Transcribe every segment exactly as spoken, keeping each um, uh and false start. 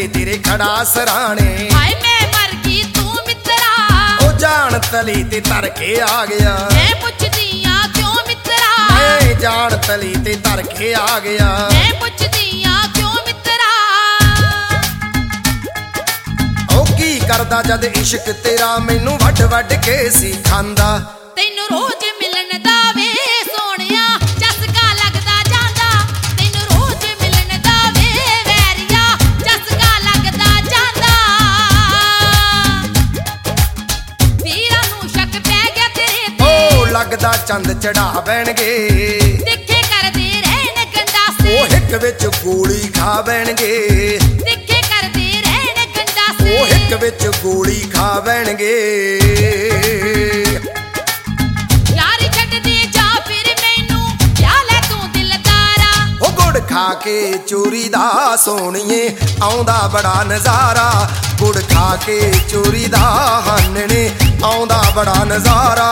ਵੇਲੇ ਤੇਰੇ ਖੜਾ ਸਰਾਣੇ। ਹਾਏ ਮੈਂ ਮਰ ਗਈ ਤੂੰ ਮਿੱਤਰਾ, ਉਹ ਜਾਣ ਤਲੀ ਤੇ ਧਰ ਕੇ ਆ ਗਿਆ। ਮੈਂ ਪੁੱਛਦੀ ਆ ਕਿਉਂ ਮਿੱਤਰਾ, ਮੈਂ ਜਾਣ ਤਲੀ ਤੇ ਧਰ ਕੇ ਆ ਗਿਆ। ਮੈਂ ਪੁੱਛਦੀ ਆ ਕਿਉਂ ਮਿੱਤਰਾ। ਉਹ ਕੀ ਕਰਦਾ ਜਦ ਇਸ਼ਕ ਤੇਰਾ ਮੈਨੂੰ ਵੱਢ ਵੱਢ ਕੇ ਸੀ ਖਾਂਦਾ। ਤੈਨੂੰ ਰੋਜ਼ ਮਿਲਣ ਦਾ ਵੇ ਸੋਹਣਿਆ ਚਸਕਾ ਲੱਗਦਾ ਜਾਂਦਾ, ਤੈਨੂੰ ਰੋਜ਼ ਮਿਲਣ ਦਾ ਵੇ ਵੈਰੀਆ ਚਸਕਾ ਲੱਗਦਾ ਜਾਂਦਾ। ਵੀਰਾਂ ਨੂੰ ਸ਼ੱਕ ਪੈ ਗਿਆ ਤੇਰੇ ਤੇ, ਉਹ ਲੱਗਦਾ ਚੰਦ ਚੜਾ ਬੈਣਗੇ। ਤਿੱਖੇ ਕਰਦੇ ਰਹਿਣ ਗੰਡਾਸੇ, ਉਹ ਹਿੱਕ ਵਿੱਚ ਗੋਲੀ ਖਾ ਬੈਣਗੇ। ਤਿੱਖੇ ਕਰਦੇ ਰਹਿਣ ਗੰਡਾਸੇ, ਉਹ ਹਿੱਕ ਵਿੱਚ ਗੋਲੀ ਖਾ ਬੈਣਗੇ। ਯਾਰੀ ਛੱਡਦੀ ਜਾ ਫਿਰ ਮੈਨੂੰ ਲਿਆ ਲੈ ਤੂੰ ਦਿਲਦਾਰਾ। ਉਹ ਗੁੜ ਖਾ ਕੇ ਚੋਰੀ ਦਾ ਸੋਹਣੀਏ ਆਉਂਦਾ ਬੜਾ ਨਜ਼ਾਰਾ। ਗੁੜ ਖਾ ਕੇ ਚੋਰੀ ਦਾ ਹਾਨਣੇ ਆਉਂਦਾ ਬੜਾ ਨਜ਼ਾਰਾ।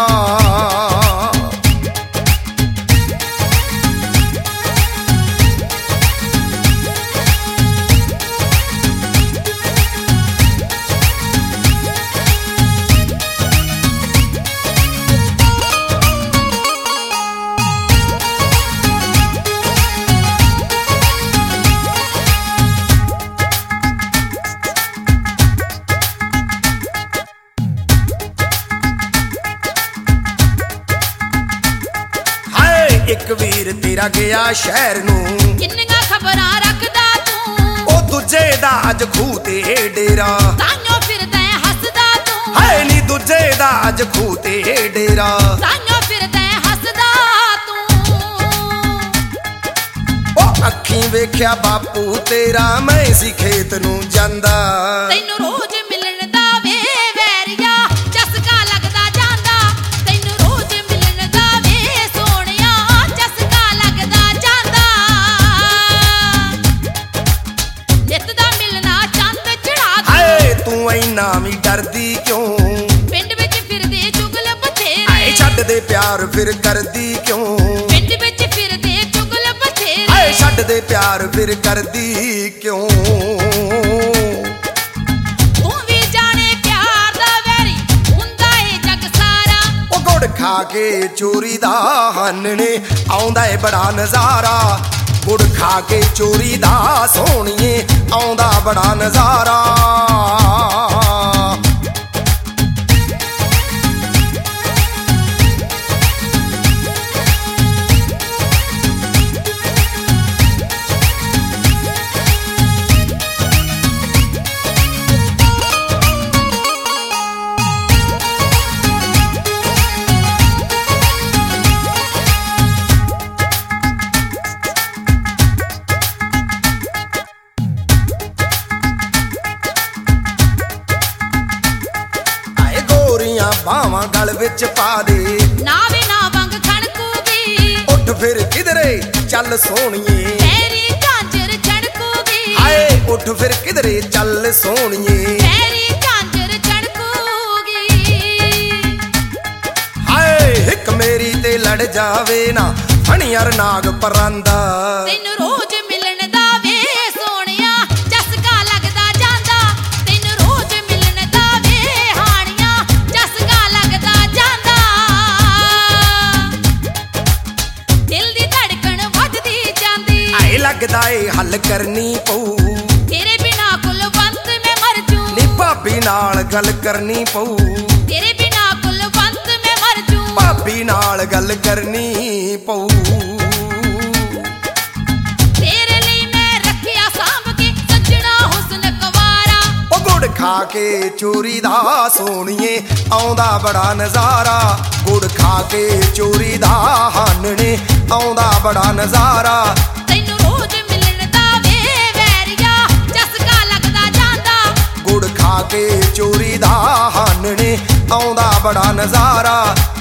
ਇੱਕ ਵੀਰ ਤੇਰਾ ਗਿਆ ਸ਼ਹਿਰ ਨੂੰ, ਕਿੰਨੀਆਂ ਖਬਰਾਂ ਰੱਖਦਾ ਤੂੰ। ਉਹ ਦੂਜੇ ਦਾ ਅੱਜ ਖੂਹ ਤੇ ਡੇਰਾ, ਤਾਂਯੋ ਫਿਰਦਾ ਹੱਸਦਾ ਤੂੰ। ਹਾਏ ਨੀ ਦੂਜੇ ਦਾ ਅੱਜ ਖੂਹ ਤੇ ਡੇਰਾ, ਤਾਂਯੋ ਫਿਰਦਾ ਹੱਸਦਾ ਤੂੰ। ਉਹ ਅੱਖੀਂ ਵੇਖਿਆ ਬਾਪੂ ਤੇਰਾ ਮੈਂ ਸੀ ਖੇਤ ਨੂੰ ਜਾਂਦਾ। ਤੈਨੂੰ ਰੋਜ਼ ਮਿਲਣ ਦਾ ਵੇ ਵੈਰੀਆ ਚਸਕਾ ਲੱਗਦਾ ਜਾਂਦਾ, ਤੈਨੂੰ ਰੋਜ਼ ਮਿਲਣ ਦਾ ਵੇ ਸੋਹਣਿਆ ਚਸਕਾ ਲੱਗਦਾ ਜਾਂਦਾ। ਨਿੱਤ ਦਾ ਮਿਲਣਾ ਚੰਦ ਚੜਾ ਦੂੰ। ਹਾਏ ਤੂੰ ਇੰਨਾ ਵੀ ਡਰਦੀ ਕਿਉਂ, ਪਿੰਡ ਵਿੱਚ ਫਿਰਦੇ ਚੁਗਲ ਬਥੇਰੇ। ਹਾਏ ਛੱਡ ਦੇ ਪਿਆਰ ਫਿਰ ਕਰਦੀ ਕਿਉਂ, ਪਿੰਡ ਵਿੱਚ ਫਿਰਦੇ ਚੁਗਲ ਬਥੇਰੇ। ਹਾਏ ਛੱਡ ਦੇ ਪਿਆਰ ਫਿਰ ਕਰਦੀ ਕਿਉਂ। ਤੂੰ ਵੀ ਜਾਣੇ ਪਿਆਰ ਦਾ ਵੈਰੀ ਹੁੰਦਾ ਏ ਜੱਗ ਸਾਰਾ। ਉਹ ਗੁੜ ਖਾ ਕੇ ਚੋਰੀ ਦਾ ਹਾਨਣੇ ਆਉਂਦਾ ਏ ਬੜਾ ਨਜ਼ਾਰਾ। ਗੁੜ ਖਾ ਕੇ ਚੋਰੀ ਦਾ ਸੋਹਣੀਏ ਆਉਂਦਾ ਬੜਾ ਨਜ਼ਾਰਾ। ਬਾਵਾਂ ਗਲ ਵਿੱਚ ਪਾ ਦੇ, ਨਾ ਵੇ ਨਾ ਵੰਗ ਖਣਕੂਗੀ। ਉੱਠ ਫਿਰ ਕਿਧਰੇ ਚੱਲ ਸੋਹਣੀਏ, ਤੇਰੀ ਝਾਂਜਰ ਛੜਕੂਗੀ। ਹਾਏ ਉੱਠ ਫਿਰ ਕਿਧਰੇ ਚੱਲ ਸੋਹਣੀਏ। ਤੇਰੀ ਝਾਂਜਰ ਛੜਕੂਗੀ। ਹਾਏ ਹਿੱਕ ਮੇਰੀ ਤੇ ਲੜ ਜਾਵੇ ਨਾ ਫਣੀਅਰ ਨਾਗ ਪਰਾਂਦਾ। ਤੈਨੂੰ ਰੋਜ਼ ਮਿਲਣ ਦਾ ਵੇ ਸੋਹਣਿਆ ਚਸਕਾ ਲੱਗਦਾ ਜਾਂਦਾ, ਤੈਨੂੰ ਰੋਜ਼ ਮਿਲਣ ਦਾ ਵੇ ਹਾਣੀਆਂ ਚਸਕਾ ਲੱਗਦਾ ਜਾਂਦਾ। ਦਿਲ ਦੀ ਧੜਕਣ ਵੱਧਦੀ ਜਾਂਦੀ, ਆਏ ਲੱਗਦਾ ਏ ਹੱਲ ਕਰਨੀ ਪਊ। ਤੇਰੇ ਬਿਨਾ ਕੁਲਵੰਤ ਮੈਂ ਮਰ ਜੂ, ਨੀ ਭਾਬੀ ਨਾਲ ਗੱਲ ਕਰਨੀ ਪਊ। ਤੇਰੇ ਬਿਨਾ ਕੁਲਵੰਤ ਮੈਂ ਮਰ ਜੂ, ਭਾਬੀ ਨਾਲ ਗੱਲ ਕਰਨੀ ਪਊ। ਤੇਰੇ ਲਈ ਮੈਂ ਰੱਖਿਆ ਸਾਂਭ ਕੇ ਸੱਜਣਾ ਹੁਸਨ ਕੁਵਾਰਾ। ਉਹ ਗੁੜ ਖਾ ਕੇ ਚੋਰੀ ਦਾ ਸੋਹਣੀਏ ਆਉਂਦਾ ਬੜਾ ਨਜ਼ਾਰਾ। ਗੁੜ ਖਾ ਕੇ ਚੋਰੀ ਦਾ ਹਾਨਣੇ ਆਉਂਦਾ ਬੜਾ ਨਜ਼ਾਰਾ। ਤੈਨੂੰ ਰੋਜ਼ ਮਿਲਣ ਦਾ ਵੇ ਵੈਰੀਆ ਚਸਕਾ ਲੱਗਦਾ ਜਾਂਦਾ, ਗੁੜ ਖਾ ਕੇ ਚੋਰੀ ਦਾ ਹਾਨਣੇ ਆਉਂਦਾ ਬੜਾ ਨਜ਼ਾਰਾ।